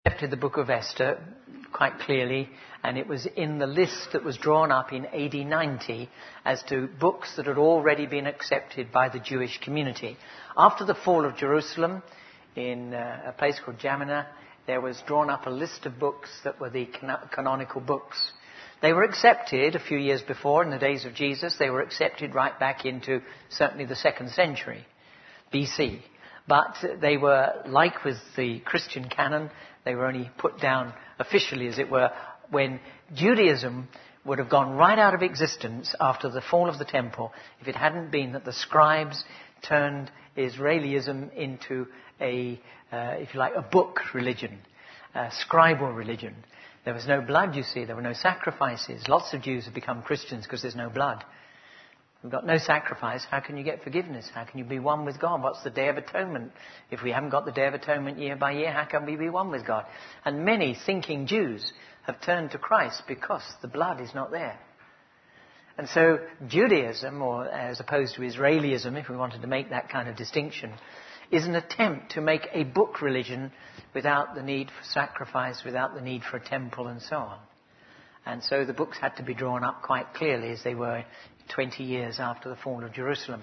accepted the book of Esther quite clearly, and it was in the list that was drawn up in AD 90 as to books that had already been accepted by the Jewish community. After the fall of Jerusalem, in a place called Jamina, there was drawn up a list of books that were the canonical books. They were accepted a few years before, in the days of Jesus. They were accepted right back into certainly the 2nd century BC. But they were, like with the Christian canon, they were only put down officially, as it were, when Judaism would have gone right out of existence after the fall of the temple if it hadn't been that the scribes turned Israelism into a, if you like, a book religion, a scribal religion. There was no blood, you see. There were no sacrifices. Lots of Jews have become Christians because there's no blood. We've got no sacrifice. How can you get forgiveness? How can you be one with God? What's the Day of Atonement? If we haven't got the Day of Atonement year by year, how can we be one with God? And many thinking Jews have turned to Christ because the blood is not there. And so Judaism, or as opposed to Israelism, if we wanted to make that kind of distinction, is an attempt to make a book religion without the need for sacrifice, without the need for a temple and so on. And so the books had to be drawn up quite clearly as they were 20 years after the fall of Jerusalem.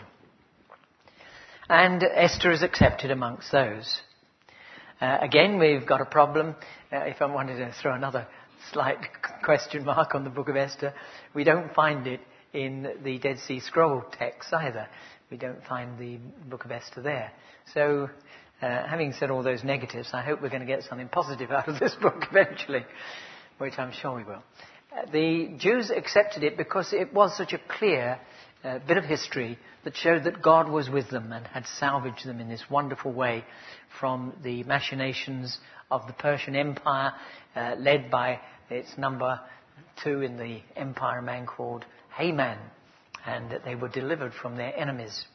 And Esther is accepted amongst those. Again, we've got a problem. If I wanted to throw another slight question mark on the book of Esther, we don't find it in the Dead Sea Scroll text either. We don't find the book of Esther there. So, having said all those negatives, I hope we're going to get something positive out of this book eventually, which I'm sure we will. The Jews accepted it because it was such a clear bit of history that showed that God was with them and had salvaged them in this wonderful way from the machinations of the Persian Empire, led by its number 2 in the empire, a man called Haman, and that they were delivered from their enemies.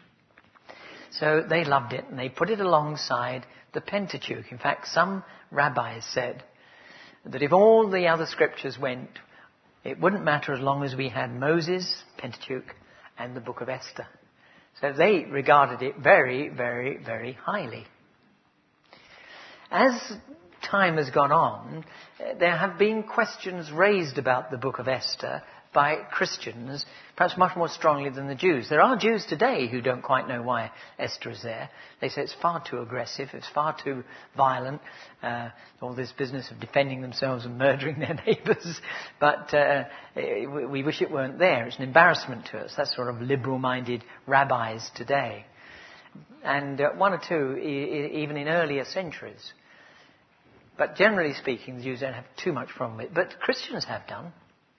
So they loved it, and they put it alongside the Pentateuch. In fact, some rabbis said that if all the other scriptures went, it wouldn't matter as long as we had Moses, Pentateuch, and the book of Esther. So they regarded it very, very, very highly. As time has gone on, there have been questions raised about the book of Esther by Christians, perhaps much more strongly than the Jews. There are Jews today who don't quite know why Esther is there. They say it's far too aggressive, it's far too violent, all this business of defending themselves and murdering their neighbours. But we wish it weren't there. It's an embarrassment to us. That's sort of liberal-minded rabbis today. And one or two, even in earlier centuries. But generally speaking, the Jews don't have too much problem with it. But Christians have done.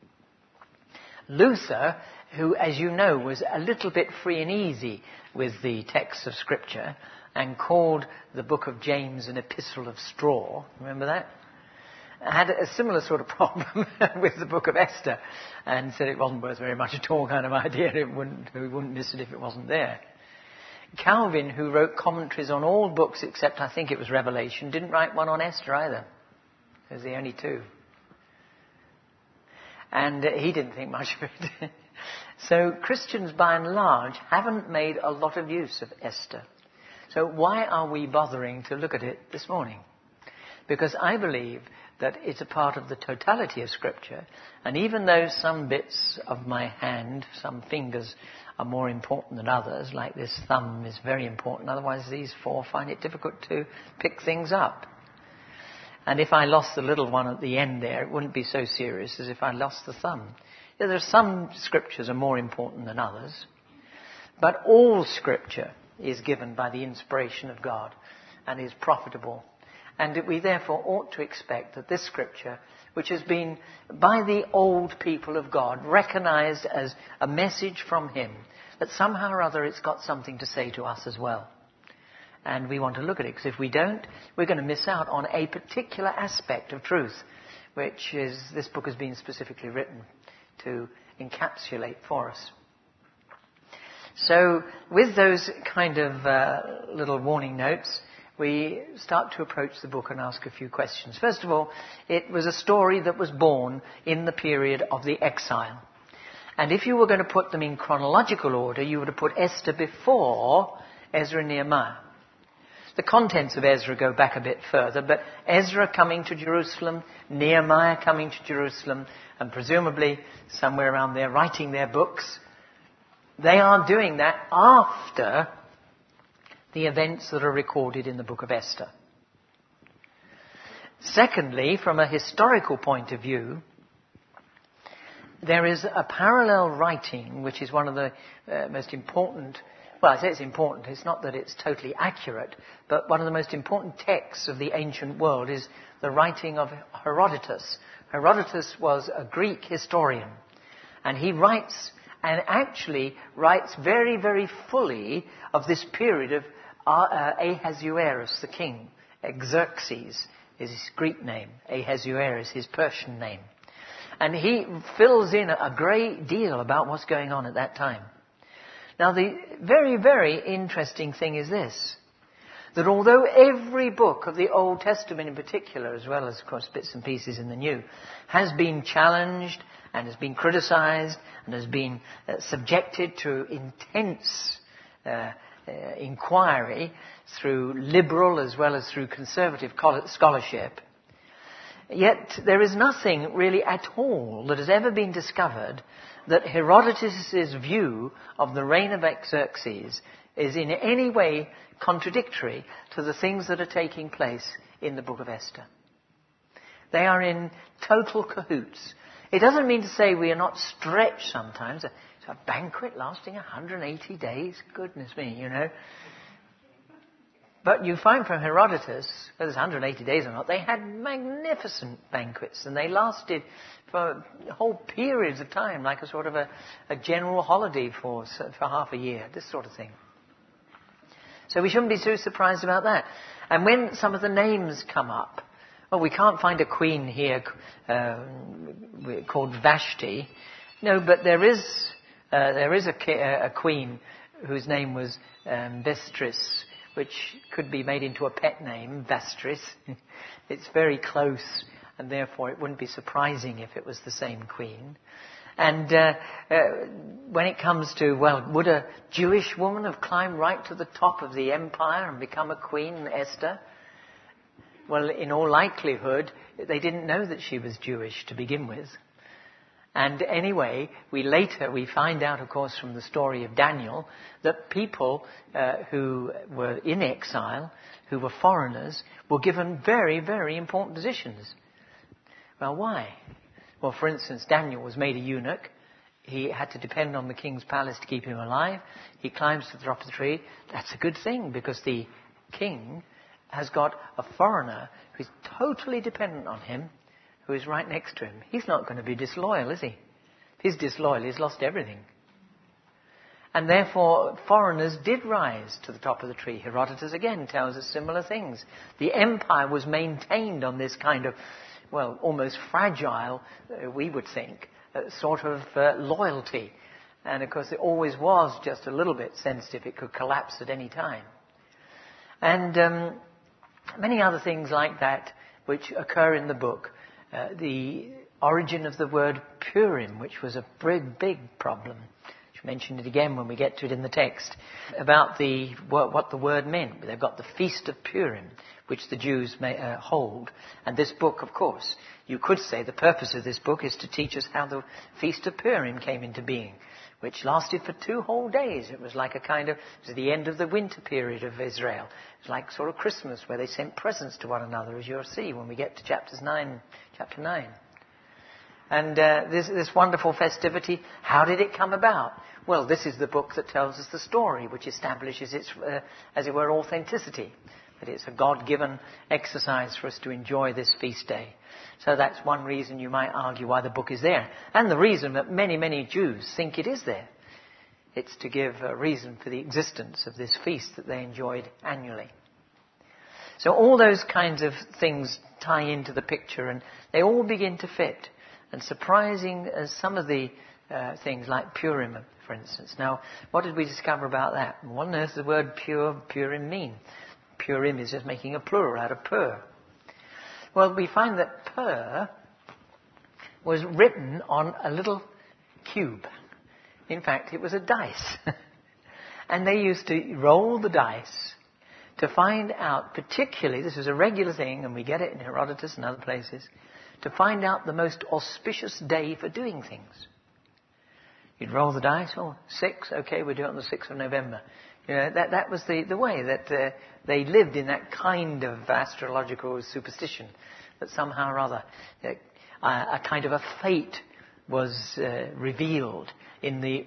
Luther, who, as you know, was a little bit free and easy with the texts of Scripture and called the book of James an epistle of straw, remember that? Had a similar sort of problem with the book of Esther and said it wasn't worth very much at all, kind of idea. We wouldn't miss it if it wasn't there. Calvin, who wrote commentaries on all books except I think it was Revelation, didn't write one on Esther either. There's the only two. And he didn't think much of it. So Christians, by and large, haven't made a lot of use of Esther. So why are we bothering to look at it this morning? Because I believe that it's a part of the totality of Scripture. And even though some bits of my hand, some fingers, are more important than others, like this thumb is very important, otherwise these 4 find it difficult to pick things up. And if I lost the little one at the end there, it wouldn't be so serious as if I lost the thumb. Yeah, there are some scriptures are more important than others. But all Scripture is given by the inspiration of God and is profitable. And we therefore ought to expect that this Scripture, which has been by the old people of God recognized as a message from Him, that somehow or other it's got something to say to us as well. And we want to look at it, because if we don't, we're going to miss out on a particular aspect of truth, which is this book has been specifically written to encapsulate for us. So with those kind of little warning notes, we start to approach the book and ask a few questions. First of all, it was a story that was born in the period of the exile. And if you were going to put them in chronological order, you would have put Esther before Ezra and Nehemiah. The contents of Ezra go back a bit further, but Ezra coming to Jerusalem, Nehemiah coming to Jerusalem, and presumably somewhere around there writing their books, they are doing that after the events that are recorded in the book of Esther. Secondly, from a historical point of view, there is a parallel writing which is one of the most important, well, I say it's important, it's not that it's totally accurate, but one of the most important texts of the ancient world is the writing of Herodotus. Herodotus was a Greek historian, and he writes, and actually writes very, very fully of this period of Ahasuerus, the king. Xerxes is his Greek name, Ahasuerus, his Persian name. And he fills in a great deal about what's going on at that time. Now, the very, very interesting thing is this, that although every book of the Old Testament in particular, as well as, of course, bits and pieces in the New, has been challenged and has been criticized and has been subjected to intense inquiry through liberal as well as through conservative scholarship, yet there is nothing really at all that has ever been discovered that Herodotus' view of the reign of Xerxes is in any way contradictory to the things that are taking place in the book of Esther. They are in total cahoots. It doesn't mean to say we are not stretched sometimes. It's a banquet lasting 180 days. Goodness me, you know. But you find from Herodotus, whether it's 180 days or not, they had magnificent banquets, and they lasted for whole periods of time, like a sort of a general holiday for half a year, this sort of thing. So we shouldn't be too surprised about that. And when some of the names come up, well, we can't find a queen here called Vashti. No, but there is a queen whose name was Vestris, which could be made into a pet name, Vestris. It's very close, and therefore it wouldn't be surprising if it was the same queen. And when it comes to, well, would a Jewish woman have climbed right to the top of the empire and become a queen, Esther? Well, in all likelihood, they didn't know that she was Jewish to begin with. And anyway, we find out, of course, from the story of Daniel, that people who were in exile, who were foreigners, were given very, very important positions. Well, why? Well, for instance, Daniel was made a eunuch. He had to depend on the king's palace to keep him alive. He climbs to the top of the tree. That's a good thing, because the king has got a foreigner who's totally dependent on him, who is right next to him. He's not going to be disloyal, is he? If he's disloyal, he's lost everything. And therefore, foreigners did rise to the top of the tree. Herodotus again tells us similar things. The empire was maintained on this kind of, well, almost fragile, we would think, sort of loyalty. And of course, it always was just a little bit sensitive. It could collapse at any time. And many other things like that which occur in the book. The origin of the word Purim, which was a big, big problem. I mentioned it again when we get to it in the text, about what the word meant. They've got the Feast of Purim, which the Jews may hold. And this book, of course, you could say the purpose of this book is to teach us how the Feast of Purim came into being, which lasted for 2 whole days. It was like it was the end of the winter period of Israel. It was like sort of Christmas, where they sent presents to one another, as you'll see when we get to chapter 9. And this wonderful festivity, how did it come about? Well, this is the book that tells us the story, which establishes its, as it were, authenticity. That it's a God-given exercise for us to enjoy this feast day. So that's one reason you might argue why the book is there. And the reason that many, many Jews think it is there. It's to give a reason for the existence of this feast that they enjoyed annually. So all those kinds of things tie into the picture, and they all begin to fit. And surprising as some of the things like Purim, for instance. Now, what did we discover about that? What on earth does the word Purim mean? Purim is just making a plural out of pur. Well, we find that pur was written on a little cube. In fact, it was a dice. And they used to roll the dice to find out, particularly, this is a regular thing, and we get it in Herodotus and other places, to find out the most auspicious day for doing things. You'd roll the dice, 6, okay, we'll do it on the 6th of November. That was the way that they lived, in that kind of astrological superstition, that somehow or other a kind of a fate was revealed in the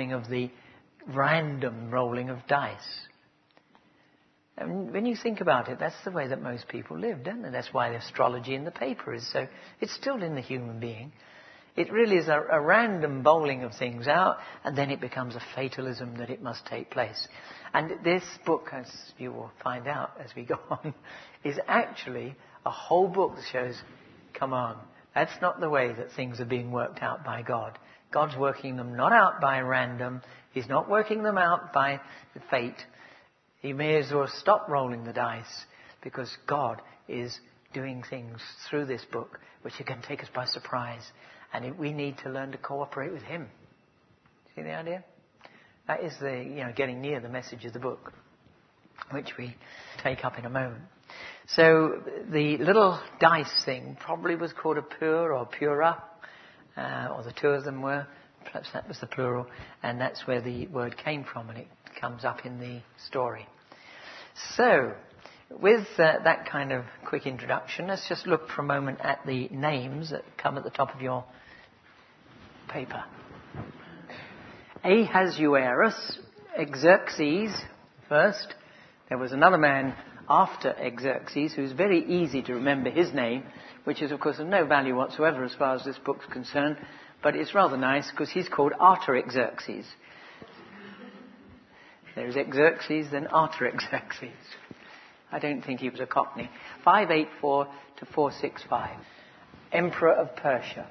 random rolling of dice. And when you think about it, that's the way that most people lived, isn't it? That's why the astrology in the paper is so... It's still in the human being. It really is a random bowling of things out, and then it becomes a fatalism that it must take place. And this book, as you will find out as we go on, is actually a whole book that shows, come on, that's not the way that things are being worked out by God. God's working them not out by random. He's not working them out by the fate. He may as well stop rolling the dice, because God is doing things through this book which are going to take us by surprise. And we need to learn to cooperate with Him. See the idea? That is getting near the message of the book, which we take up in a moment. So the little dice thing probably was called a pur or pura, or the two of them were. Perhaps that was the plural, and that's where the word came from, and it comes up in the story. So, with that kind of quick introduction, let's just look for a moment at the names that come at the top of your paper. Ahasuerus, Xerxes first. There was another man after Xerxes who's very easy to remember his name, which is of course of no value whatsoever as far as this book's concerned, but it's rather nice because he's called Artaxerxes. There's Xerxes, then Artaxerxes. I don't think he was a Cockney. 584 to 465. Emperor of Persia.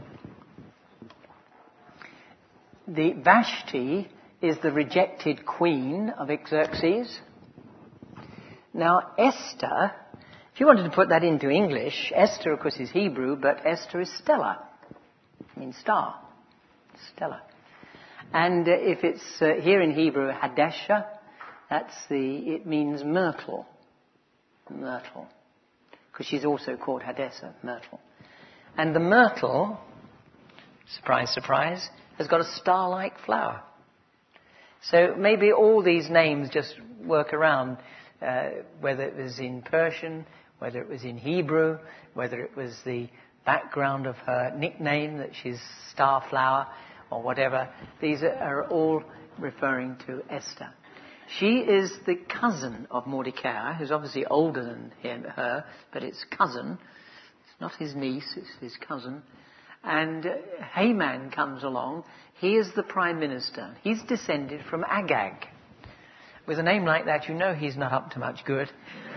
The Vashti is the rejected queen of Xerxes. Now Esther, if you wanted to put that into English, Esther of course is Hebrew, but Esther is Stella. It means star. Stella. And if it's here in Hebrew, Hadesha, it means myrtle. Myrtle. Because she's also called Hadessa, myrtle. And the myrtle, surprise, surprise, has got a star-like flower. So maybe all these names just work around, whether it was in Persian, whether it was in Hebrew, whether it was the background of her nickname, that she's Starflower, or whatever. These are all referring to Esther. She is the cousin of Mordecai, who's obviously older than her, but it's cousin. It's not his niece, it's his cousin. And Haman comes along. He is the prime minister. He's descended from Agag. With a name like that, you know he's not up to much good.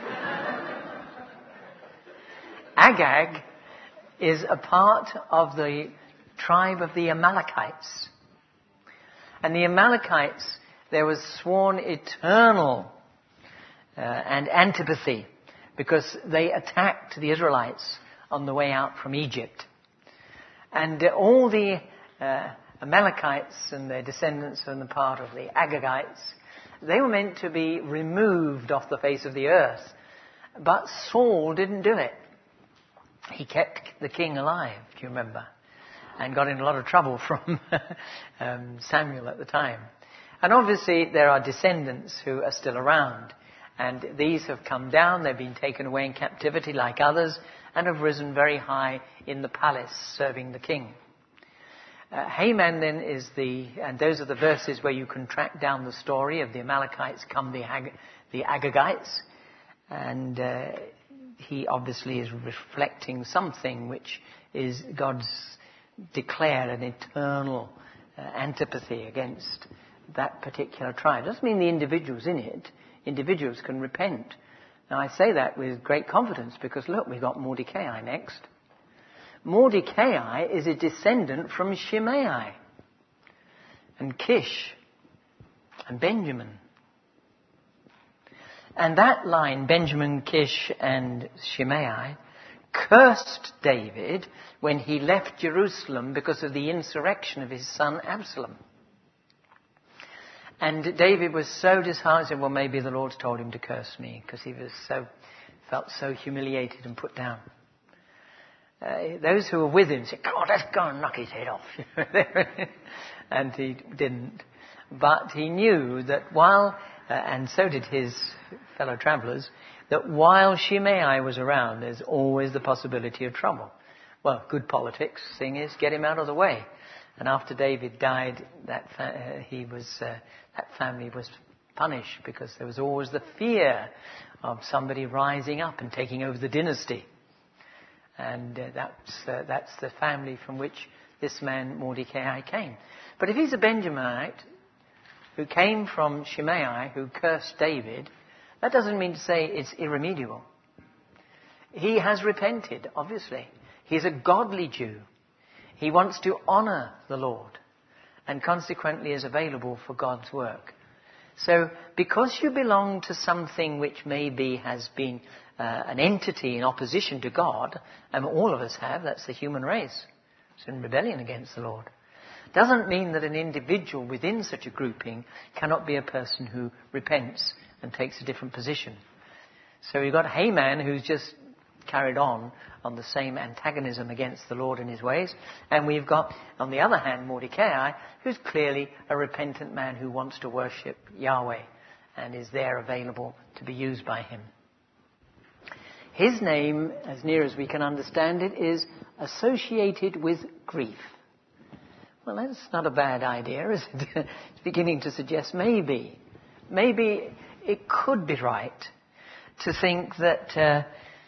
Agag is a part of the tribe of the Amalekites. And the Amalekites, there was sworn eternal and antipathy because they attacked the Israelites on the way out from Egypt. And all the Amalekites and their descendants and the part of the Agagites, they were meant to be removed off the face of the earth. But Saul didn't do it. He kept the king alive, do you remember? And got in a lot of trouble from Samuel at the time. And obviously there are descendants who are still around. And these have come down, they've been taken away in captivity like others, and have risen very high in the palace serving the king. Haman then is and those are the verses where you can track down the story of the Amalekites come the Agagites. And he obviously is reflecting something which is God's declared an eternal antipathy against that particular tribe. Doesn't mean the individuals in it. Individuals can repent. Now I say that with great confidence because look, we've got Mordecai next. Mordecai is a descendant from Shimei and Kish and Benjamin. And that line, Benjamin, Kish and Shimei, cursed David when he left Jerusalem because of the insurrection of his son Absalom. And David was so disheartened, he said, well, maybe the Lord's told him to curse me, because he felt so humiliated and put down. Those who were with him said, God, let's go and knock his head off. And he didn't. But he knew that while, and so did his fellow travellers, that while Shimei was around, there's always the possibility of trouble. Well, good politics thing is get him out of the way. And after David died, that family was punished, because there was always the fear of somebody rising up and taking over the dynasty. And that's the family from which this man Mordecai came. But if he's a Benjaminite who came from Shimei, who cursed David, that doesn't mean to say it's irremediable. He has repented, obviously. He's a godly Jew. He wants to honour the Lord, and consequently is available for God's work. So, because you belong to something which maybe has been an entity in opposition to God, and all of us have, that's the human race. It's in rebellion against the Lord. Doesn't mean that an individual within such a grouping cannot be a person who repents and takes a different position. So you've got Haman, who's just carried on the same antagonism against the Lord and his ways. And we've got, on the other hand, Mordecai, who's clearly a repentant man who wants to worship Yahweh and is there available to be used by him. His name, as near as we can understand it, is associated with grief. Well, that's not a bad idea, is it? It's beginning to suggest maybe it could be right to think that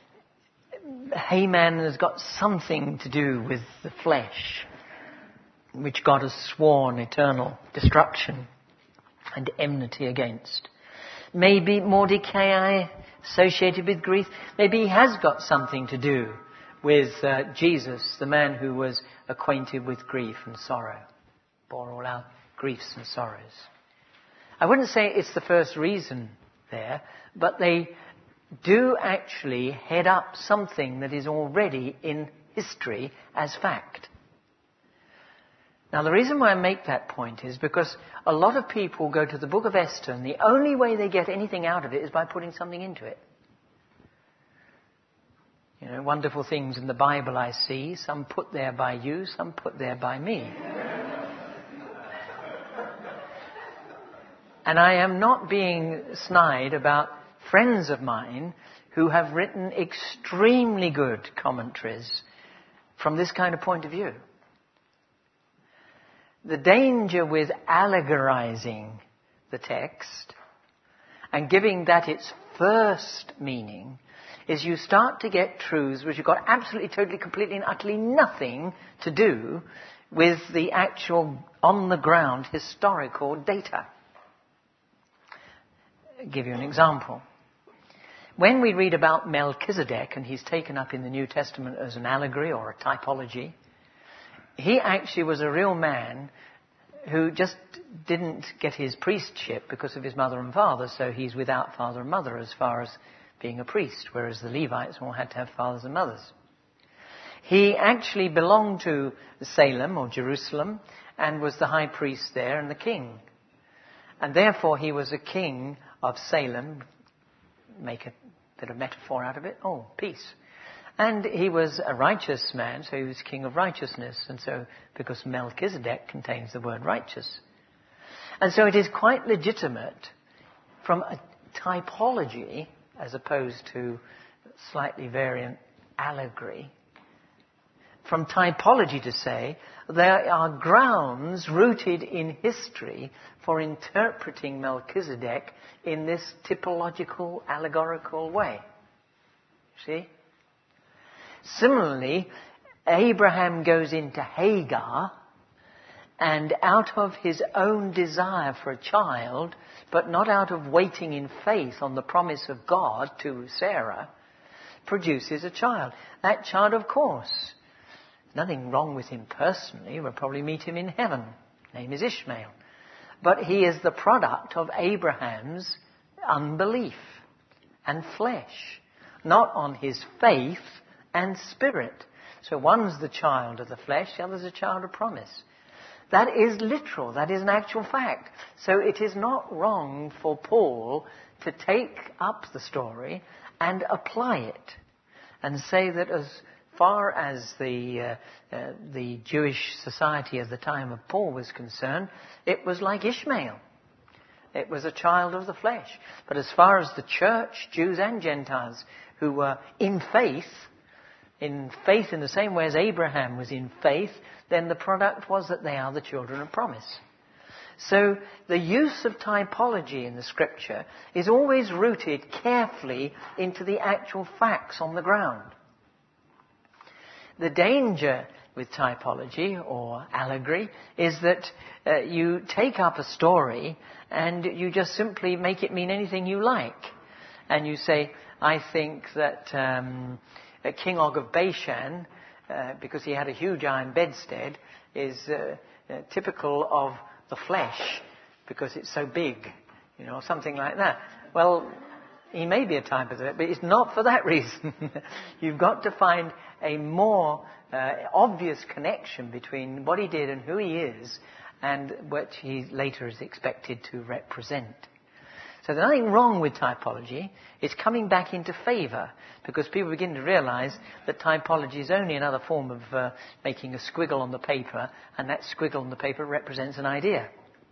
Haman has got something to do with the flesh, which God has sworn eternal destruction and enmity against. Maybe Mordecai associated with grief. Maybe he has got something to do with Jesus, the man who was acquainted with grief and sorrow, bore all our griefs and sorrows. I wouldn't say it's the first reason there, but they do actually head up something that is already in history as fact. Now, the reason why I make that point is because a lot of people go to the book of Esther, and the only way they get anything out of it is by putting something into it. You know, wonderful things in the Bible I see, some put there by you, some put there by me. And I am not being snide about friends of mine who have written extremely good commentaries from this kind of point of view. The danger with allegorizing the text and giving that its first meaning is you start to get truths which have got absolutely, totally, completely and utterly nothing to do with the actual on-the-ground historical data. I'll give you an example. When we read about Melchizedek, and he's taken up in the New Testament as an allegory or a typology, he actually was a real man who just didn't get his priestship because of his mother and father, so he's without father and mother as far as being a priest, whereas the Levites all had to have fathers and mothers. He actually belonged to Salem or Jerusalem and was the high priest there and the king. And therefore he was a king of Salem. Make a bit of metaphor out of it. Oh, peace. And he was a righteous man, so he was king of righteousness. And so, because Melchizedek contains the word righteous. And so it is quite legitimate from a typology, as opposed to slightly variant allegory, from typology to say there are grounds rooted in history for interpreting Melchizedek in this typological, allegorical way. See? Similarly, Abraham goes into Hagar, and out of his own desire for a child, but not out of waiting in faith on the promise of God to Sarah, produces a child. That child, of course, nothing wrong with him personally. We'll probably meet him in heaven. His name is Ishmael. But he is the product of Abraham's unbelief and flesh, not on his faith and spirit. So one's the child of the flesh, the other's a child of promise. That is literal. That is an actual fact. So it is not wrong for Paul to take up the story and apply it and say that as far as the Jewish society of the time of Paul was concerned, it was like Ishmael. It was a child of the flesh. But as far as the church, Jews and Gentiles, who were in faith in the same way as Abraham was in faith, then the product was that they are the children of promise. So the use of typology in the scripture is always rooted carefully into the actual facts on the ground. The danger with typology or allegory is that you take up a story and you just simply make it mean anything you like. And you say, I think that King Og of Bashan, because he had a huge iron bedstead, is typical of the flesh because it's so big, something like that. Well, he may be a type of it, but it's not for that reason. You've got to find a more obvious connection between what he did and who he is and what he later is expected to represent. So there's nothing wrong with typology. It's coming back into favour because people begin to realise that typology is only another form of making a squiggle on the paper, and that squiggle on the paper represents an idea.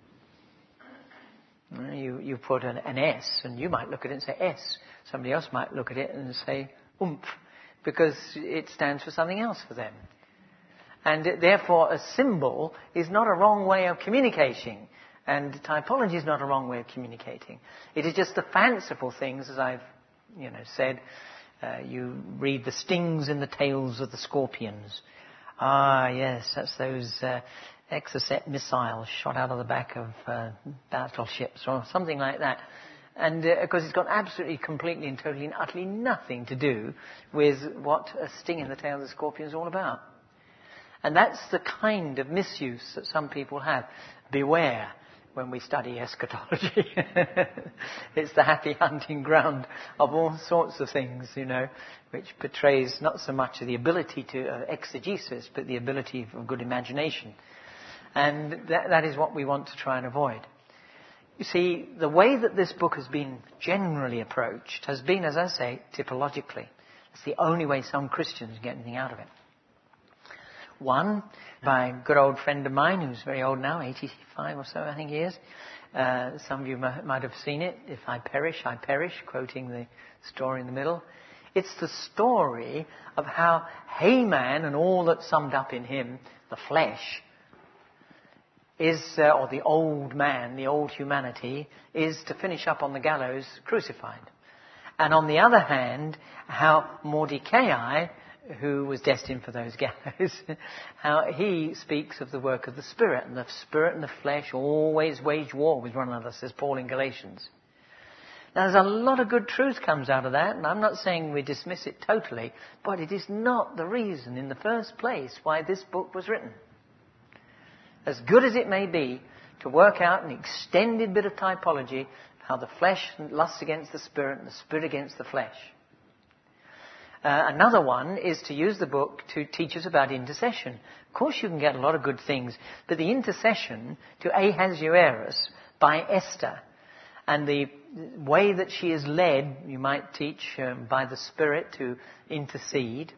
You put an S, and you might look at it and say S. Somebody else might look at it and say oomph, because it stands for something else for them. And therefore a symbol is not a wrong way of communicating. And typology is not a wrong way of communicating. It is just the fanciful things, as I've said. You read the stings in the tails of the scorpions. Ah, yes, that's those Exocet missiles shot out of the back of battleships or something like that. And because it's got absolutely, completely and totally and utterly nothing to do with what a sting in the tail of the scorpion is all about. And that's the kind of misuse that some people have. Beware when we study eschatology. It's the happy hunting ground of all sorts of things, which betrays not so much the ability to exegesis, but the ability of good imagination. And that is what we want to try and avoid. You see, the way that this book has been generally approached has been, as I say, typologically. It's the only way some Christians get anything out of it. One, by a good old friend of mine who's very old now, 85 or so I think he is. Some of you might have seen it. If I perish, I perish, quoting the story in the middle. It's the story of how Haman and all that's summed up in him, the flesh, is, or the old man, the old humanity, is to finish up on the gallows crucified. And on the other hand, how Mordecai, who was destined for those gallows, how he speaks of the work of the Spirit. And the Spirit and the flesh always wage war with one another, says Paul in Galatians. Now there's a lot of good truth comes out of that, and I'm not saying we dismiss it totally, but it is not the reason in the first place why this book was written. As good as it may be to work out an extended bit of typology, how the flesh lusts against the Spirit and the Spirit against the flesh. Another one is to use the book to teach us about intercession. Of course you can get a lot of good things, but the intercession to Ahasuerus by Esther and the way that she is led, you might teach by the Spirit to intercede,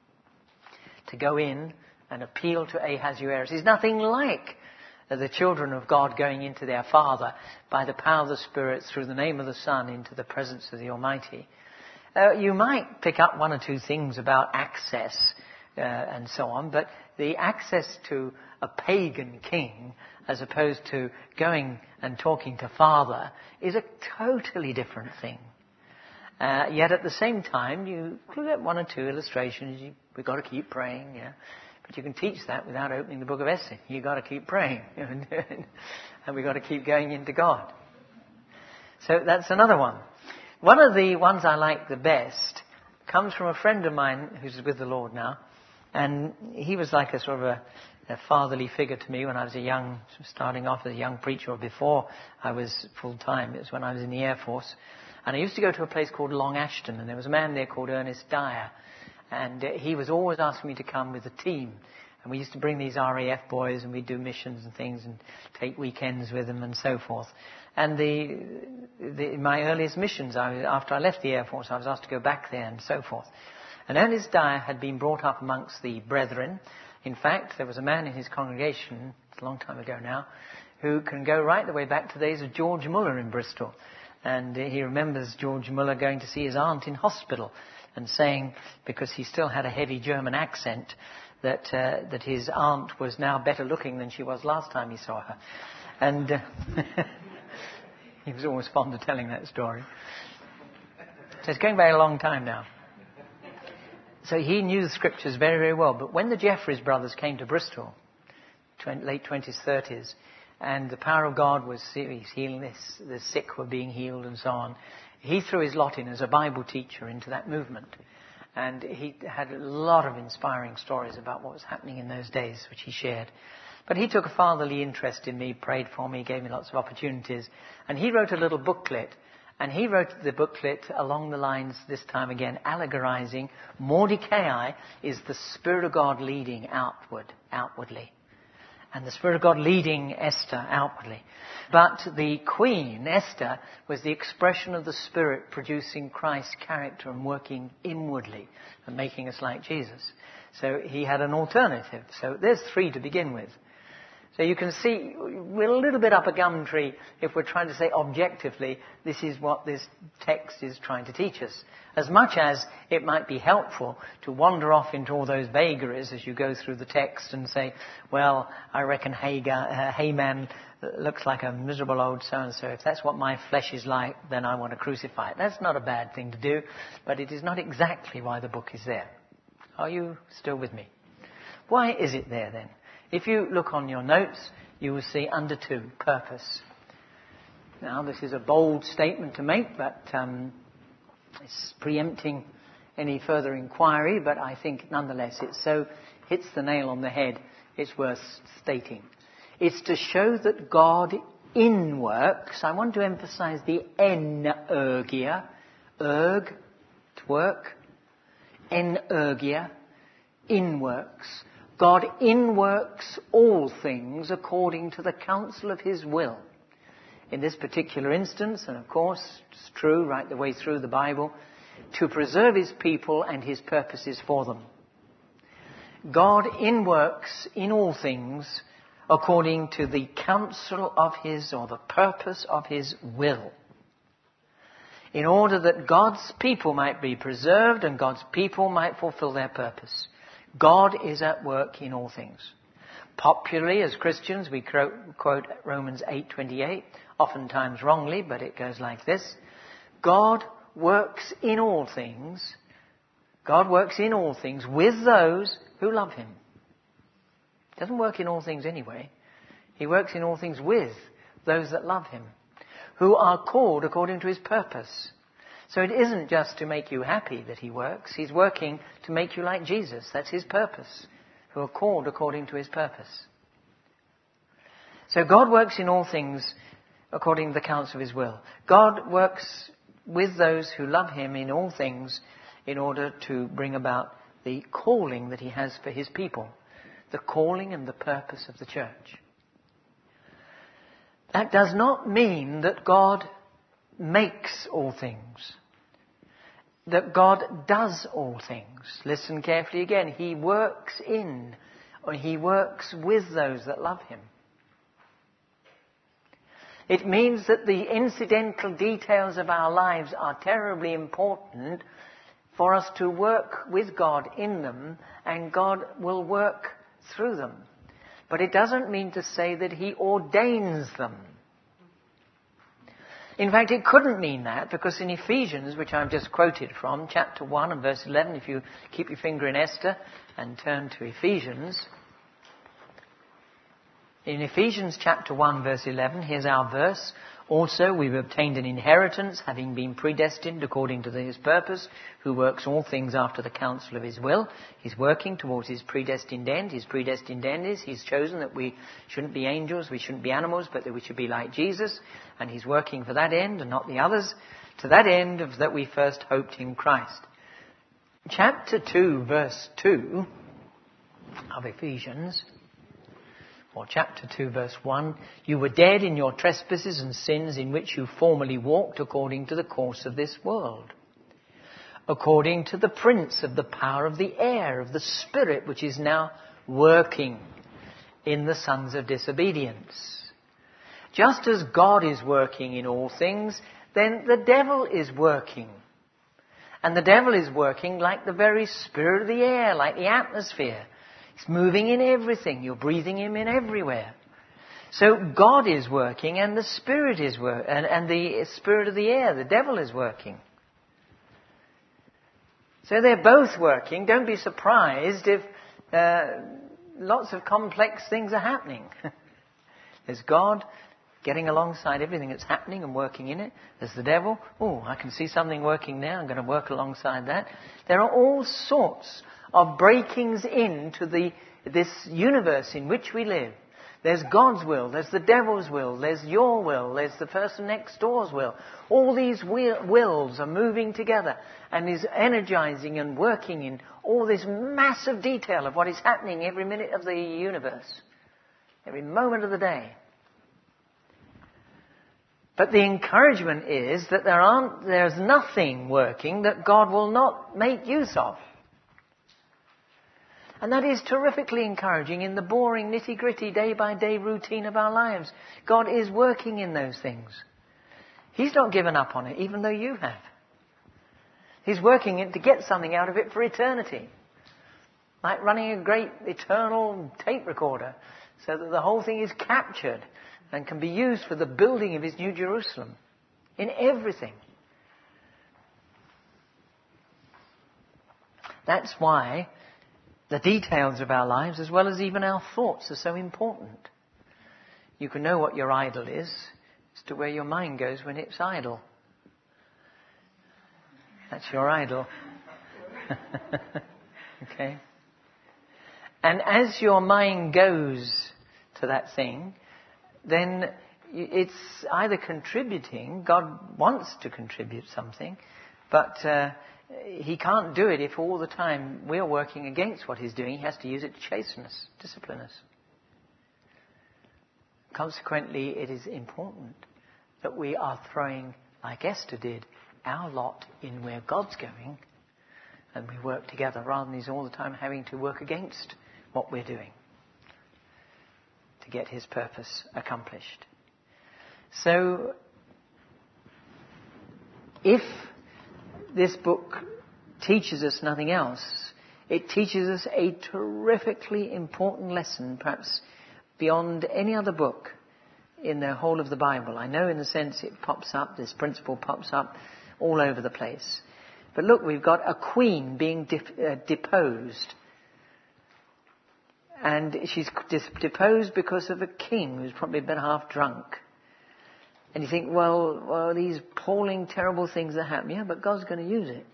to go in and appeal to Ahasuerus, is nothing like the children of God going into their Father by the power of the Spirit through the name of the Son into the presence of the Almighty. You might pick up one or two things about access and so on, but the access to a pagan king as opposed to going and talking to Father is a totally different thing. Yet at the same time, you could get one or two illustrations. We've got to keep praying, yeah. But you can teach that without opening the book of Esther. You've got to keep praying. And we've got to keep going into God. So that's another one. One of the ones I like the best comes from a friend of mine who's with the Lord now. And he was like a sort of a fatherly figure to me when I was starting off as a young preacher, or before I was full-time. It was when I was in the Air Force. And I used to go to a place called Long Ashton, and there was a man there called Ernest Dyer. And he was always asking me to come with a team And we used to bring these RAF boys and we'd do missions and things and take weekends with them and so forth. And my earliest missions, after I left the Air Force, I was asked to go back there and so forth. And Ernest Dyer had been brought up amongst the brethren. In fact, there was a man in his congregation, it's a long time ago now, who can go right the way back to the days of George Muller in Bristol. And he remembers George Muller going to see his aunt in hospital and saying, because he still had a heavy German accent, that his aunt was now better looking than she was last time he saw her. And he was always fond of telling that story. So it's going back a long time now. So he knew the scriptures very, very well. But when the Jeffreys brothers came to Bristol, late 20s, 30s, and the power of God was healing this, the sick were being healed and so on, he threw his lot in as a Bible teacher into that movement. And he had a lot of inspiring stories about what was happening in those days, which he shared. But he took a fatherly interest in me, prayed for me, gave me lots of opportunities. And he wrote a little booklet. And he wrote the booklet along the lines, this time again, allegorizing Mordecai is the Spirit of God leading outwardly. And the Spirit of God leading Esther outwardly. But the Queen, Esther, was the expression of the Spirit producing Christ's character and working inwardly and making us like Jesus. So he had an alternative. So there's 3 to begin with. So you can see we're a little bit up a gum tree if we're trying to say objectively this is what this text is trying to teach us. As much as it might be helpful to wander off into all those vagaries as you go through the text and say, well, I reckon Haman looks like a miserable old so-and-so. If that's what my flesh is like, then I want to crucify it. That's not a bad thing to do, but it is not exactly why the book is there. Are you still with me? Why is it there then? If you look on your notes, you will see under 2, purpose. Now, this is a bold statement to make, but it's preempting any further inquiry, but I think nonetheless it so hits the nail on the head, it's worth stating. It's to show that God in works, I want to emphasize the energia, to work, energia, in works. God inworks all things according to the counsel of his will. In this particular instance, and of course it's true right the way through the Bible, to preserve his people and his purposes for them. God inworks in all things according to the counsel of his, or the purpose of his will, in order that God's people might be preserved and God's people might fulfill their purpose. God is at work in all things. Popularly, as Christians, we quote Romans 8:28, oftentimes wrongly, but it goes like this. God works in all things. God works in all things with those who love him. He doesn't work in all things anyway. He works in all things with those that love him, who are called according to his purpose. So it isn't just to make you happy that he works. He's working to make you like Jesus. That's his purpose. Who are called according to his purpose. So God works in all things according to the counsel of his will. God works with those who love him in all things in order to bring about the calling that he has for his people. The calling and the purpose of the church. That does not mean that God makes all things. That God does all things. Listen carefully again. He works in, or he works with those that love him. It means that the incidental details of our lives are terribly important for us to work with God in them, and God will work through them. But it doesn't mean to say that he ordains them. In fact, it couldn't mean that, because in Ephesians, which I've just quoted from, chapter 1 and verse 11, if you keep your finger in Esther and turn to Ephesians. In Ephesians chapter 1 verse 11, here's our verse. Also, we've obtained an inheritance, having been predestined according to his purpose, who works all things after the counsel of his will. He's working towards his predestined end. His predestined end is he's chosen that we shouldn't be angels, we shouldn't be animals, but that we should be like Jesus. And he's working for that end and not the others, to that end of that we first hoped in Christ. Chapter 2 verse 2, of Ephesians, or chapter 2, verse 1, you were dead in your trespasses and sins in which you formerly walked according to the course of this world, according to the prince of the power of the air, of the spirit which is now working in the sons of disobedience. Just as God is working in all things, then the devil is working. And the devil is working like the very spirit of the air, like the atmosphere. It's moving in everything. You're breathing him in everywhere. So God is working and the spirit is working, and the spirit of the air, the devil is working. So they're both working. Don't be surprised if lots of complex things are happening. There's God getting alongside everything that's happening and working in it. There's the devil. Oh, I can see something working now. I'm going to work alongside that. There are all sorts of breakings into this universe in which we live. There's God's will, there's the devil's will, there's your will, there's the person next door's will. All these wills are moving together and is energizing and working in all this massive detail of what is happening every minute of the universe, every moment of the day. But the encouragement is that there's nothing working that God will not make use of. And that is terrifically encouraging in the boring, nitty-gritty, day-by-day routine of our lives. God is working in those things. He's not given up on it, even though you have. He's working it to get something out of it for eternity. Like running a great eternal tape recorder, so that the whole thing is captured and can be used for the building of his New Jerusalem. In everything. That's why the details of our lives, as well as even our thoughts, are so important. You can know what your idol is as to where your mind goes when it's idle. That's your idol. Okay? And as your mind goes to that thing, then it's either contributing, God wants to contribute something, but he can't do it if all the time we're working against what he's doing. He has to use it to chasten us, discipline us. Consequently, it is important that we are throwing, like Esther did, our lot in where God's going, and we work together rather than he's all the time having to work against what we're doing to get his purpose accomplished. So, if this book teaches us nothing else, it teaches us a terrifically important lesson, perhaps beyond any other book in the whole of the Bible. I know in the sense it pops up, this principle pops up all over the place. But look, we've got a queen being deposed. And she's deposed because of a king who's probably been half drunk. And you think, well, these appalling, terrible things that happen. Yeah, but God's going to use it.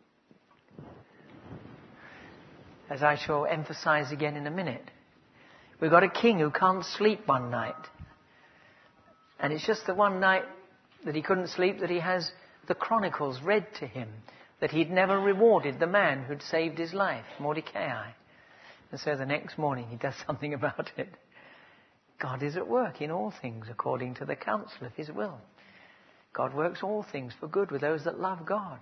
As I shall emphasize again in a minute. We've got a king who can't sleep one night. And it's just the one night that he couldn't sleep that he has the Chronicles read to him. That he'd never rewarded the man who'd saved his life, Mordecai. And so the next morning he does something about it. God is at work in all things according to the counsel of his will. God works all things for good with those that love God.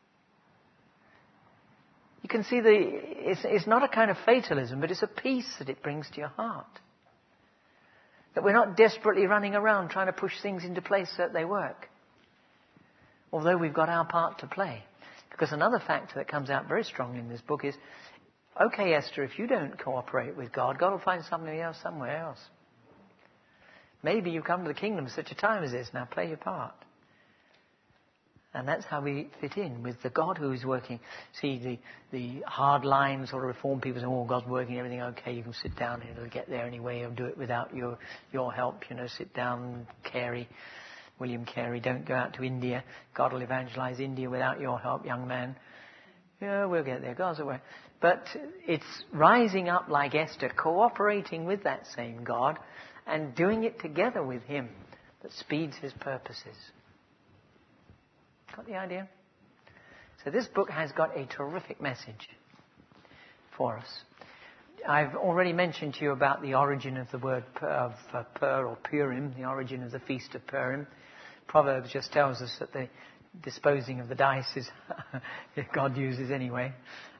You can see it's not a kind of fatalism, but it's a peace that it brings to your heart. That we're not desperately running around trying to push things into place so that they work. Although we've got our part to play. Because another factor that comes out very strongly in this book is, okay, Esther, if you don't cooperate with God, God will find something else somewhere else. Maybe you come to the kingdom at such a time as this. Now play your part. And that's how we fit in with the God who is working. See, the hard line sort of reform people say, oh, God's working, everything okay, you can sit down and it'll get there anyway, or do it without your help. Sit down, William Carey, don't go out to India. God will evangelize India without your help, young man. Yeah, we'll get there. God's away. But it's rising up like Esther, cooperating with that same God and doing it together with him that speeds his purposes. Got the idea? So this book has got a terrific message for us. I've already mentioned to you about the origin of the word Pur or Purim, the origin of the Feast of Purim. Proverbs just tells us that the disposing of the dice is God uses anyway.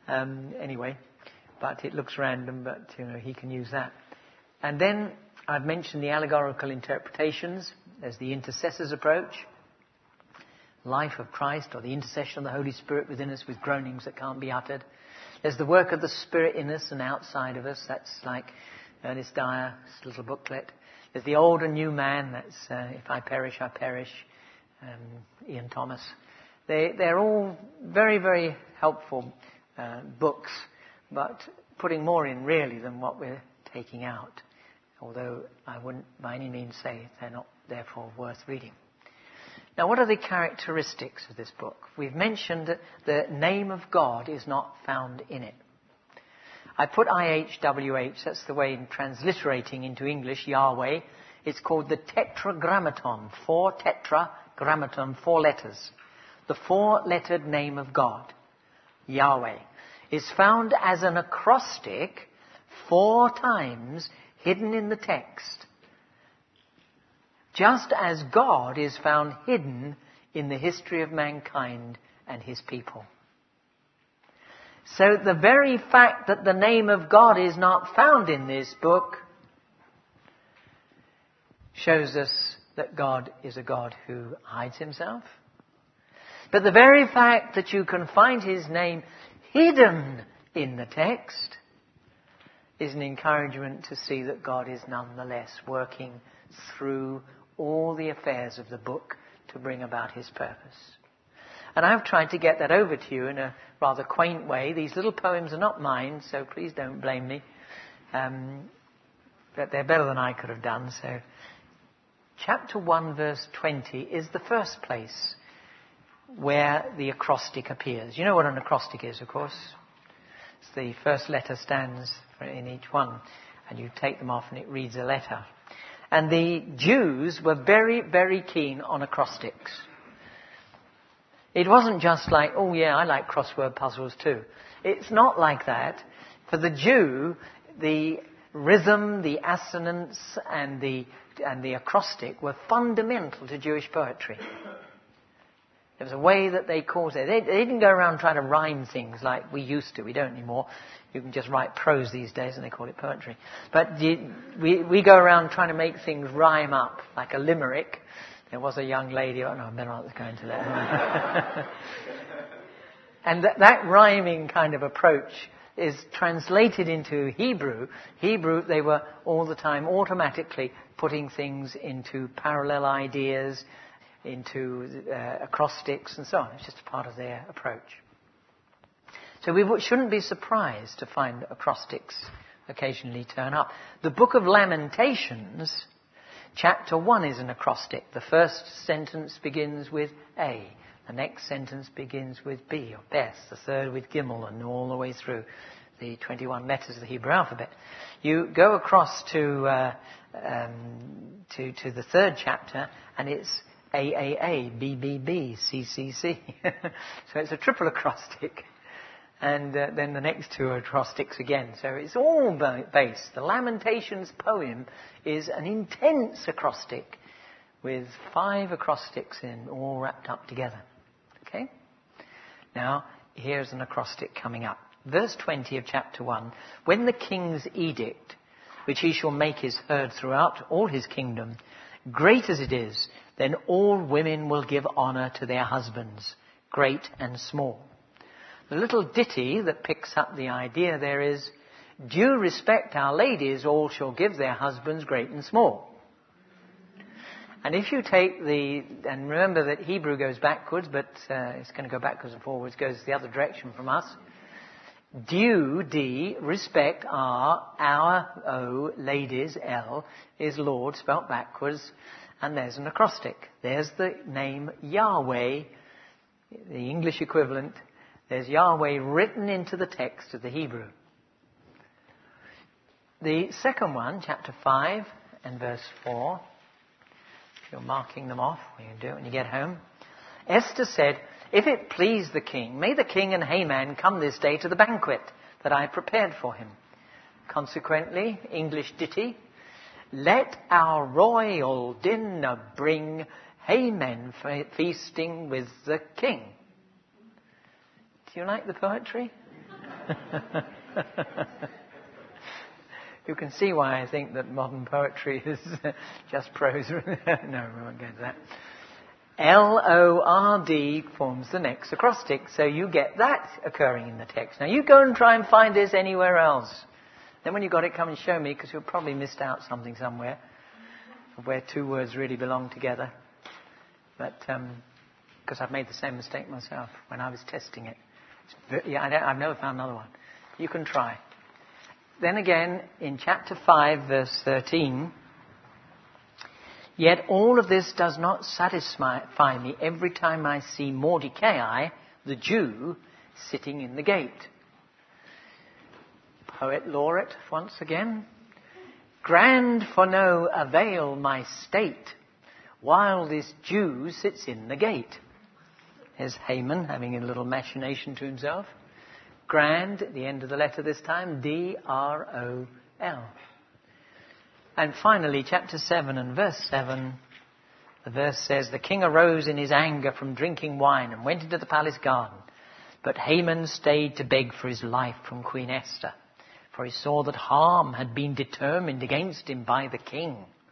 But it looks random, but he can use that. And then I've mentioned the allegorical interpretations. There's the intercessor's approach, life of Christ, or the intercession of the Holy Spirit within us with groanings that can't be uttered. There's the work of the Spirit in us and outside of us. That's like Ernest Dyer's little booklet. There's the old and new man. That's If I Perish, I Perish. Ian Thomas. They're all very, very helpful books, but putting more in really than what we're taking out. Although I wouldn't by any means say they're not therefore worth reading. Now, what are the characteristics of this book? We've mentioned that the name of God is not found in it. I put IHWH, that's the way in transliterating into English, Yahweh. It's called the Tetragrammaton, 4 tetragrammaton, 4 letters. The 4-lettered name of God, Yahweh, is found as an acrostic 4 times hidden in the text. Just as God is found hidden in the history of mankind and his people. So the very fact that the name of God is not found in this book shows us that God is a God who hides himself. But the very fact that you can find his name hidden in the text is an encouragement to see that God is nonetheless working through all the affairs of the book to bring about his purpose. And I've tried to get that over to you in a rather quaint way. These little poems are not mine, so please don't blame me. But they're better than I could have done. So, chapter 1, verse 20 is the first place where the acrostic appears. You know what an acrostic is, of course. It's the first letter stands in each one, and you take them off and it reads a letter. And the Jews were very, very keen on acrostics. It wasn't just like, oh yeah, I like crossword puzzles too. It's not like that. For the Jew, the rhythm, the assonance, and the acrostic were fundamental to Jewish poetry. There was a way that they caused it. They didn't go around trying to rhyme things like we used to. We don't anymore. You can just write prose these days and they call it poetry. But we go around trying to make things rhyme up, like a limerick. There was a young lady, I better not go into that. And that rhyming kind of approach is translated into Hebrew. Hebrew, they were all the time automatically putting things into parallel ideas, into acrostics and so on. It's just a part of their approach. So we shouldn't be surprised to find acrostics occasionally turn up. The Book of Lamentations, chapter 1 is an acrostic. The first sentence begins with A. The next sentence begins with B or Beth. The third with Gimel, and all the way through the 21 letters of the Hebrew alphabet. You go across to the third chapter and it's AAA, BBB, CCC. So it's a triple acrostic. And then the next 2 are acrostics again. So it's all based. The Lamentations poem is an intense acrostic with 5 acrostics in, all wrapped up together. Okay? Now, here's an acrostic coming up. Verse 20 of chapter 1. When the king's edict, which he shall make is heard throughout all his kingdom, great as it is, then all women will give honour to their husbands, great and small. The little ditty that picks up the idea there is, due respect our ladies all shall give their husbands great and small. And if you take and remember that Hebrew goes backwards, but it's going to go backwards and forwards, goes the other direction from us. Due, D, respect, R, our, O, ladies, L, is Lord, spelt backwards, and there's an acrostic. There's the name Yahweh, the English equivalent. There's Yahweh written into the text of the Hebrew. The second one, chapter 5 and verse 4, if you're marking them off, you can do it when you get home. Esther said, if it please the king, may the king and Haman come this day to the banquet that I prepared for him. Consequently, English ditty, let our royal dinner bring Haman feasting with the king. Do you like the poetry? You can see why I think that modern poetry is just prose. No, we won't go to that. L-O-R-D forms the next acrostic, so you get that occurring in the text. Now you go and try and find this anywhere else. Then when you've got it, come and show me, because you'll probably missed out something somewhere where two words really belong together. But because I've made the same mistake myself when I was testing it. I've never found another one. You can try. Then again, in chapter 5, verse 13, yet all of this does not satisfy me every time I see Mordecai, the Jew, sitting in the gate. Poet laureate, once again. Grand for no avail my state, while this Jew sits in the gate. Here's Haman having a little machination to himself. Grand, at the end of the letter this time, D-R-O-L. And finally, chapter 7 and verse 7, the verse says, the king arose in his anger from drinking wine and went into the palace garden. But Haman stayed to beg for his life from Queen Esther, for he saw that harm had been determined against him by the king.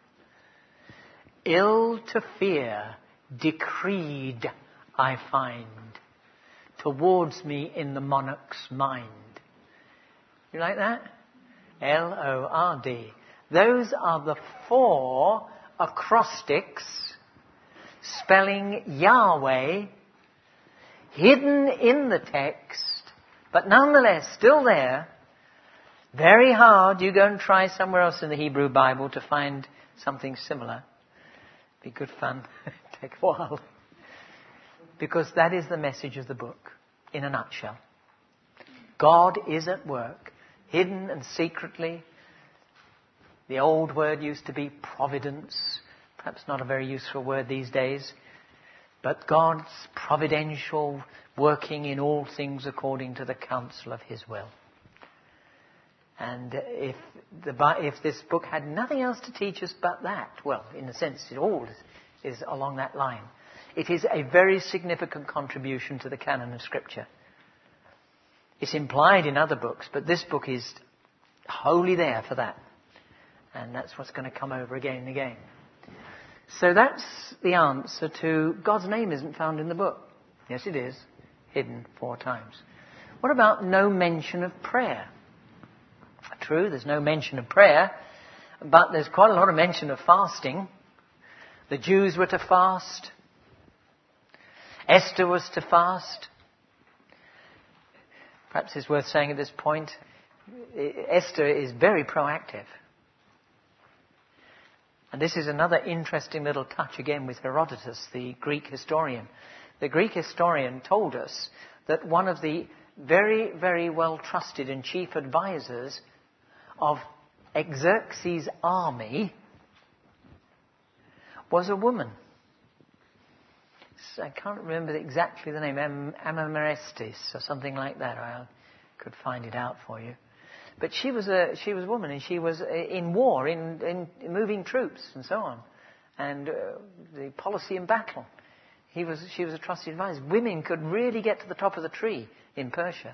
Ill to fear, decreed I find, towards me in the monarch's mind. You like that? L-O-R-D. Those are the 4 acrostics spelling Yahweh hidden in the text, but nonetheless still there. Very hard. You go and try somewhere else in the Hebrew Bible to find something similar. Be good fun. Take a while. Because that is the message of the book, in a nutshell. God is at work, hidden and secretly. The old word used to be providence, perhaps not a very useful word these days, but God's providential working in all things according to the counsel of his will. And if this book had nothing else to teach us but that, well, in a sense it all is along that line. It is a very significant contribution to the canon of Scripture. It's implied in other books, but this book is wholly there for that. And that's what's going to come over again and again. So that's the answer to God's name isn't found in the book. Yes, it is. Hidden 4 times. What about no mention of prayer? True, there's no mention of prayer, but there's quite a lot of mention of fasting. The Jews were to fast. Esther was to fast. Perhaps it's worth saying at this point, Esther is very proactive. And this is another interesting little touch again with Herodotus, the Greek historian. The Greek historian told us that one of the very, very well trusted and chief advisors of Xerxes' army was a woman. I can't remember exactly the name, Amamarestis or something like that. I could find it out for you. But she was a woman, and she was in war, in moving troops and so on, and the policy in battle. She was a trusted advisor. Women could really get to the top of the tree in Persia.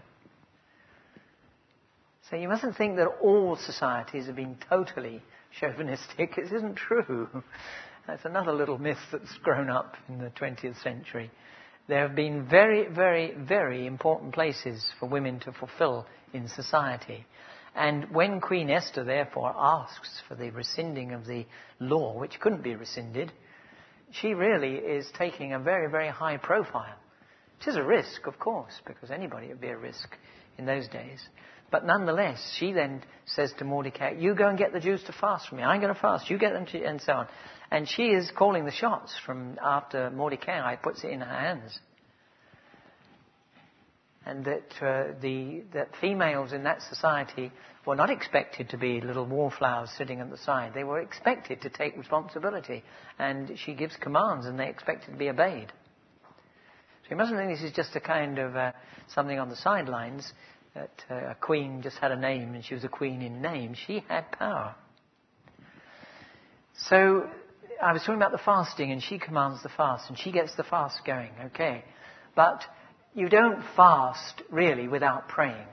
So you mustn't think that all societies have been totally chauvinistic. It isn't true. That's another little myth that's grown up in the 20th century. There have been very, very, very important places for women to fulfill in society. And when Queen Esther, therefore, asks for the rescinding of the law, which couldn't be rescinded, she really is taking a very, very high profile. It is a risk, of course, because anybody would be a risk in those days. But nonetheless, she then says to Mordecai, you go and get the Jews to fast for me. I'm going to fast. You get them to, and so on. And she is calling the shots from after Mordecai puts it in her hands. And that females in that society were not expected to be little wallflowers sitting at the side. They were expected to take responsibility. And she gives commands and they expected to be obeyed. So you mustn't think this is just a kind of something on the sidelines. that a queen just had a name and she was a queen in name. She had power. So I was talking about the fasting, and she commands the fast, and she gets the fast going. Okay. But you don't fast really without praying.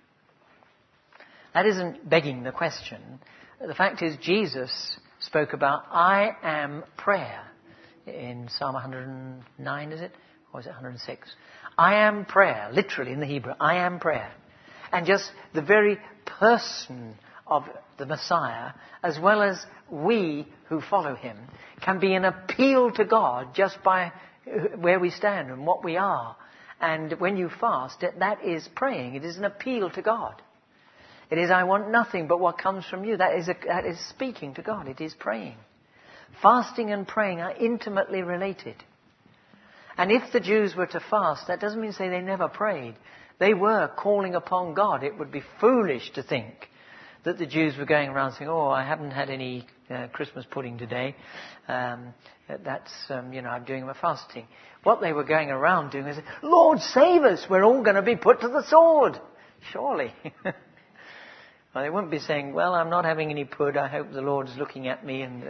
That isn't begging the question. The fact is, Jesus spoke about I am prayer in Psalm 109, is it? Or is it 106? I am prayer, literally in the Hebrew. I am prayer. And just the very person of the Messiah, as well as we who follow him, can be an appeal to God just by where we stand and what we are. And when you fast, that is praying. It is an appeal to God. It is, I want nothing but what comes from you. That is speaking to God. It is praying. Fasting and praying are intimately related. And if the Jews were to fast, that doesn't mean to say they never prayed. They were calling upon God. It would be foolish to think that the Jews were going around saying, oh, I haven't had any Christmas pudding today. I'm doing my fasting. What they were going around doing is, Lord, save us. We're all going to be put to the sword. Surely. Well, they wouldn't be saying, well, I'm not having any pud. I hope the Lord's looking at me. And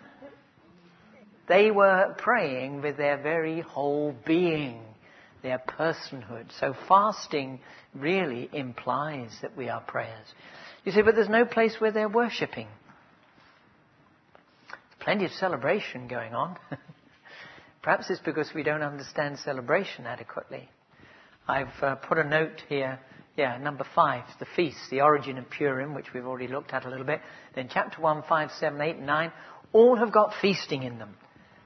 they were praying with their very whole being, their personhood. So fasting really implies that we are prayers. You see, but there's no place where they're worshipping. Plenty of celebration going on. Perhaps it's because we don't understand celebration adequately. I've put a note here. Yeah, number 5, the feast, the origin of Purim, which we've already looked at a little bit. Then chapter 1, 5, 7, 8, and 9, all have got feasting in them.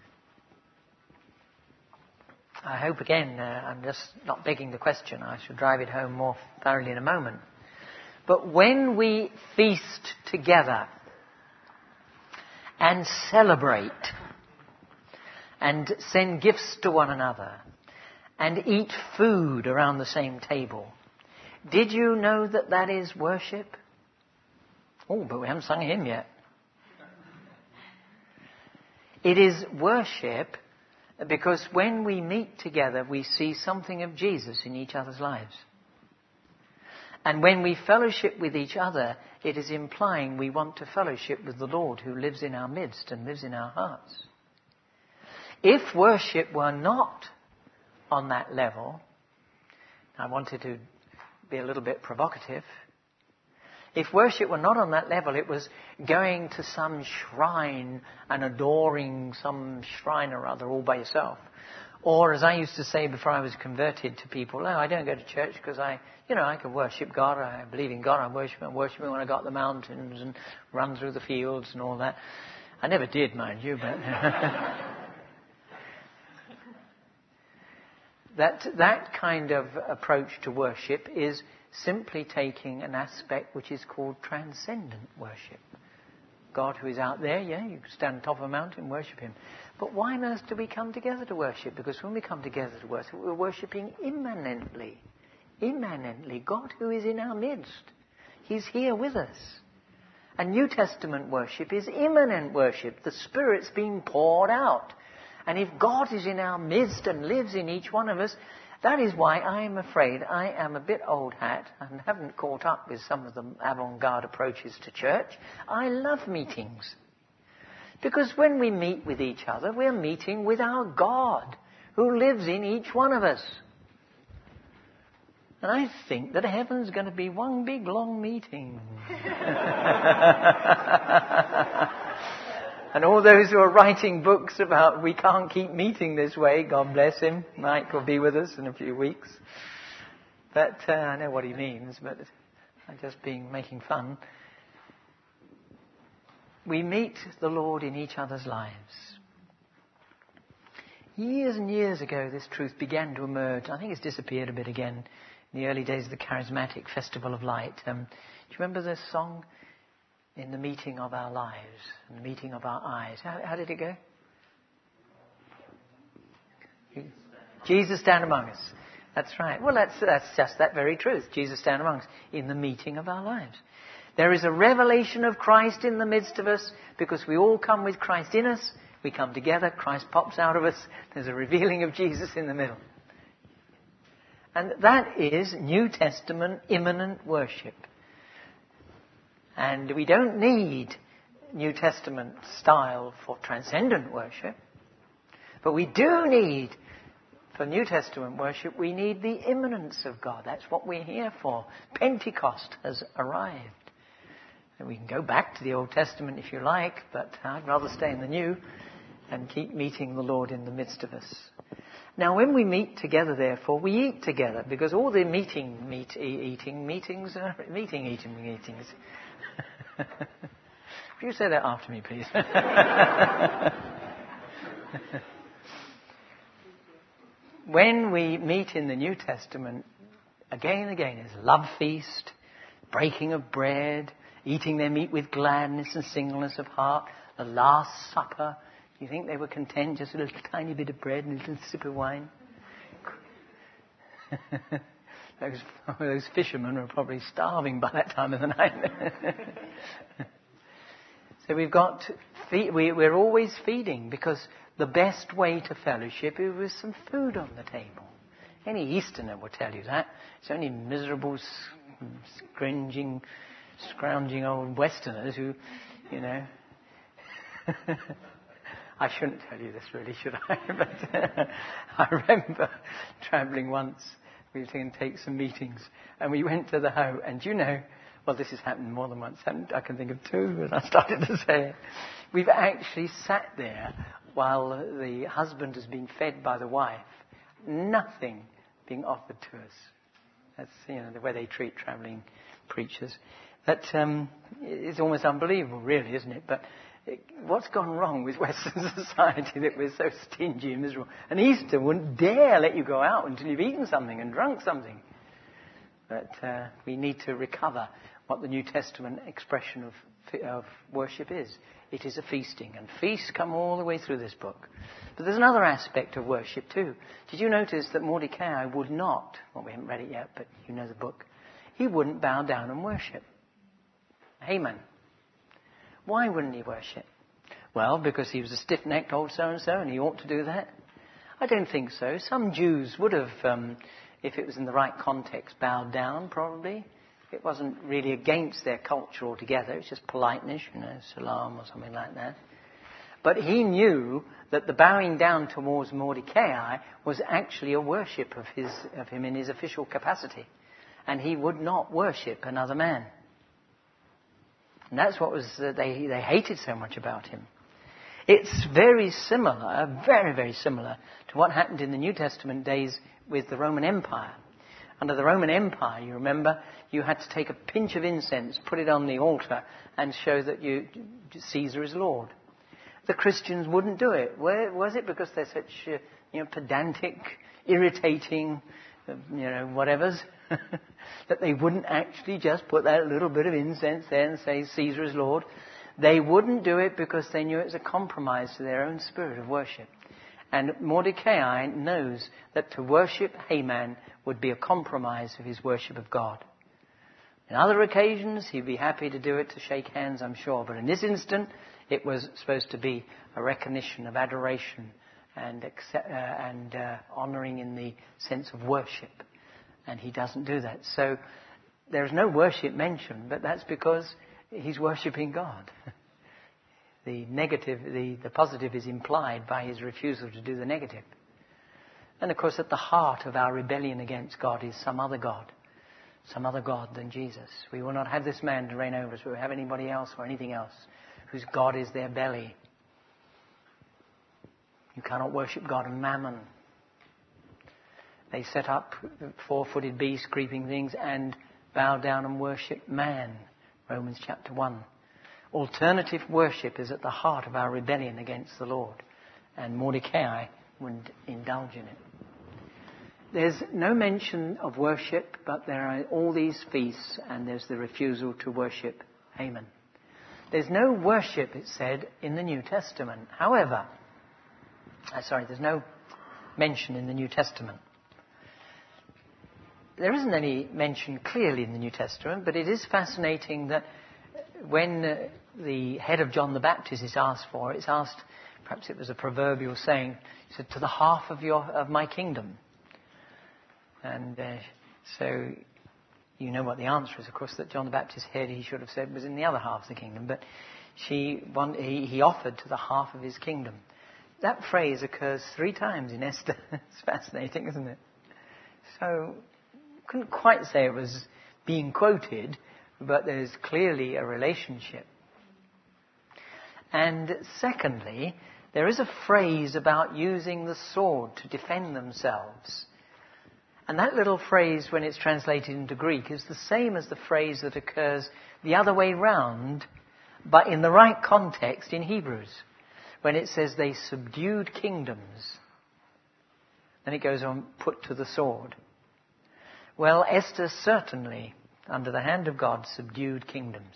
I hope, again, I'm just not begging the question. I shall drive it home more thoroughly in a moment. But when we feast together and celebrate and send gifts to one another and eat food around the same table, did you know that that is worship? Oh, but we haven't sung a hymn yet. It is worship because when we meet together, we see something of Jesus in each other's lives. And when we fellowship with each other, it is implying we want to fellowship with the Lord who lives in our midst and lives in our hearts. If worship were not on that level, I wanted to be a little bit provocative. If worship were not on that level, it was going to some shrine and adoring some shrine or other all by yourself. Or, as I used to say before I was converted to people, I don't go to church because I can worship God. I believe in God. I worship Him when I got up the mountains and run through the fields and all that. I never did, mind you, but that kind of approach to worship is simply taking an aspect which is called transcendent worship. God who is out there, you can stand on top of a mountain and worship Him. But why on earth do we come together to worship? Because when we come together to worship, we're worshipping immanently. Immanently. God who is in our midst. He's here with us. And New Testament worship is immanent worship. The Spirit's being poured out. And if God is in our midst and lives in each one of us, that is why I am afraid I am a bit old hat and haven't caught up with some of the avant-garde approaches to church. I love meetings. Because when we meet with each other, we're meeting with our God who lives in each one of us. And I think that heaven's going to be one big long meeting. And all those who are writing books about we can't keep meeting this way, God bless him. Mike will be with us in a few weeks. But I know what he means, but I'm just making fun. We meet the Lord in each other's lives. Years and years ago, this truth began to emerge. I think it's disappeared a bit again in the early days of the charismatic Festival of Light. Do you remember this song? In the meeting of our lives, in the meeting of our eyes. How did it go? Jesus stand among us. That's right. Well, that's just that very truth. Jesus stand among us in the meeting of our lives. There is a revelation of Christ in the midst of us because we all come with Christ in us. We come together. Christ pops out of us. There's a revealing of Jesus in the middle. And that is New Testament immanent worship. And we don't need New Testament style for transcendent worship. But we do need, for New Testament worship, we need the immanence of God. That's what we're here for. Pentecost has arrived. And we can go back to the Old Testament if you like, but I'd rather stay in the New and keep meeting the Lord in the midst of us. Now, when we meet together, therefore, we eat together, because all the eating meetings are meetings. Will you say that after me, please? When we meet in the New Testament, again and again, there's love feast, breaking of bread, eating their meat with gladness and singleness of heart, the Last Supper. Do you think they were content just with a little tiny bit of bread and a little sip of wine? Those fishermen were probably starving by that time of the night. So we're always feeding, because the best way to fellowship is with some food on the table. Any Easterner will tell you that. It's only miserable, scrounging old Westerners who, I shouldn't tell you this really, should I? But I remember travelling once. We were going to take some meetings, and we went to the Hoe, and well, this has happened more than once, and I can think of two, but I started to say it. We've actually sat there while the husband has been fed by the wife, nothing being offered to us. That's, the way they treat travelling preachers. That is almost unbelievable, really, isn't it? But what's gone wrong with Western society that we're so stingy and miserable? And Easter wouldn't dare let you go out until you've eaten something and drunk something. But we need to recover what the New Testament expression of worship is. It is a feasting, and feasts come all the way through this book. But there's another aspect of worship too. Did you notice that Mordecai would not, well, we haven't read it yet, but you know the book, he wouldn't bow down and worship Haman. Why wouldn't he worship? Well, because he was a stiff-necked old so-and-so and he ought to do that? I don't think so. Some Jews would have, if it was in the right context, bowed down, probably. It wasn't really against their culture altogether. It's just politeness, salam or something like that. But he knew that the bowing down towards Mordecai was actually a worship of him in his official capacity. And he would not worship another man. And that's what they hated so much about him. It's very similar, very, very similar to what happened in the New Testament days with the Roman Empire. Under the Roman Empire, you remember, you had to take a pinch of incense, put it on the altar, and show that Caesar is Lord. The Christians wouldn't do it. Was it because they're such pedantic, irritating, whatevers, that they wouldn't actually just put that little bit of incense there and say Caesar is Lord? They wouldn't do it because they knew it was a compromise to their own spirit of worship. And Mordecai knows that to worship Haman would be a compromise of his worship of God. In other occasions, he'd be happy to do it to shake hands, I'm sure. But in this instant, it was supposed to be a recognition of adoration and honouring in the sense of worship. And he doesn't do that. So there's no worship mentioned, but that's because he's worshipping God. The negative, the positive is implied by his refusal to do the negative. And of course, at the heart of our rebellion against God is some other God than Jesus. We will not have this man to reign over us. We will have anybody else or anything else whose God is their belly. You cannot worship God and mammon. They set up four-footed beasts, creeping things, and bow down and worship man. Romans chapter 1. Alternative worship is at the heart of our rebellion against the Lord. And Mordecai wouldn't indulge in it. There's no mention of worship, but there are all these feasts, and there's the refusal to worship Haman. There's no worship, it said, in the New Testament. However, there's no mention in the New Testament. There isn't any mention clearly in the New Testament, but it is fascinating that when the head of John the Baptist is asked for, it's asked, perhaps it was a proverbial saying, he said, to the half of my kingdom. And so you know what the answer is, of course, that John the Baptist's head, he should have said, was in the other half of the kingdom. But he offered to the half of his kingdom. That phrase occurs 3 times in Esther. It's fascinating, isn't it? So, couldn't quite say it was being quoted, but there's clearly a relationship. And secondly, there is a phrase about using the sword to defend themselves. And that little phrase, when it's translated into Greek, is the same as the phrase that occurs the other way round, but in the right context in Hebrews, when it says they subdued kingdoms. Then it goes on, put to the sword. Well, Esther certainly, under the hand of God, subdued kingdoms.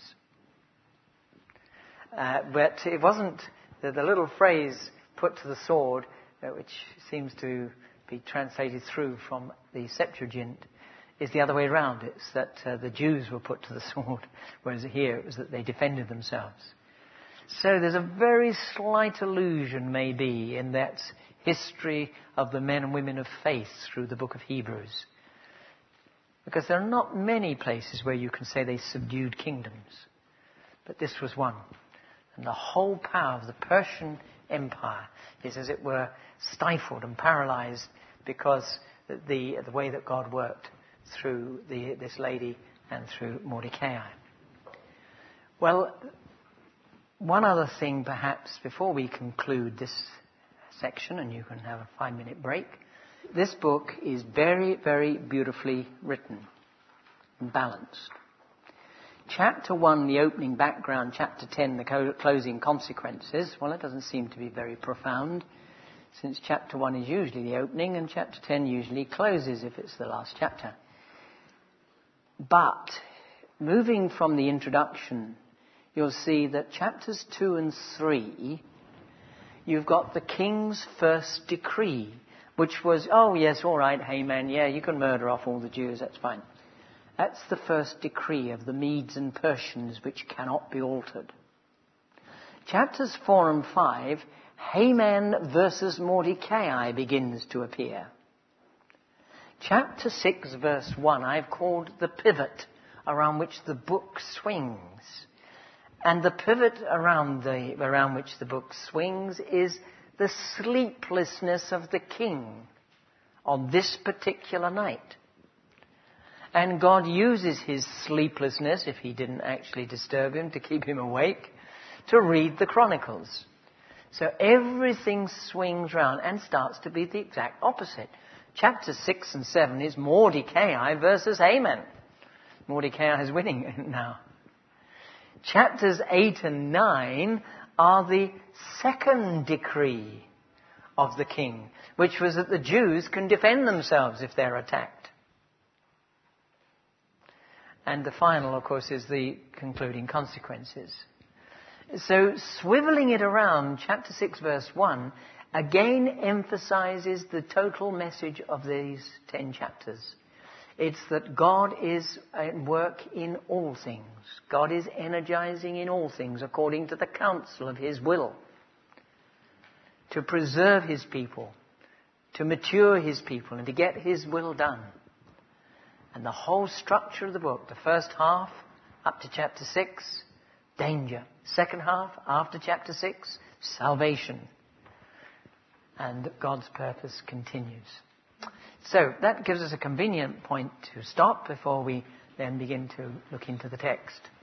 But it wasn't the little phrase, put to the sword, which seems to be translated through from the Septuagint, is the other way around. It's that the Jews were put to the sword, whereas here it was that they defended themselves. So there's a very slight allusion, maybe, in that history of the men and women of faith through the book of Hebrews. Because there are not many places where you can say they subdued kingdoms. But this was one. And the whole power of the Persian Empire is, as it were, stifled and paralyzed because the way that God worked through this lady and through Mordecai. Well, one other thing perhaps before we conclude this section, and you can have a 5-minute break. This book is very, very beautifully written and balanced. Chapter 1, the opening background, chapter 10, the closing consequences. Well, it doesn't seem to be very profound, since chapter 1 is usually the opening and chapter 10 usually closes if it's the last chapter. But moving from the introduction, you'll see that chapters 2 and 3, you've got the king's first decree, which was, oh yes, all right, Haman, yeah, you can murder off all the Jews, that's fine. That's the first decree of the Medes and Persians, which cannot be altered. Chapters 4 and 5, Haman versus Mordecai begins to appear. Chapter 6, verse 1, I've called the pivot around which the book swings. And the pivot around which the book swings is the sleeplessness of the king on this particular night. And God uses his sleeplessness, if he didn't actually disturb him, to keep him awake, to read the Chronicles. So everything swings round and starts to be the exact opposite. Chapter 6 and 7 is Mordecai versus Haman. Mordecai is winning now. Chapters 8 and 9 are the second decree of the king, which was that the Jews can defend themselves if they're attacked. And the final, of course, is the concluding consequences. So, swiveling it around, chapter 6, verse 1, again emphasizes the total message of these 10 chapters. It's that God is at work in all things. God is energizing in all things according to the counsel of his will. To preserve his people, to mature his people, and to get his will done. And the whole structure of the book, the first half up to chapter 6, danger. Second half, after chapter 6, salvation. And God's purpose continues. So that gives us a convenient point to stop before we then begin to look into the text.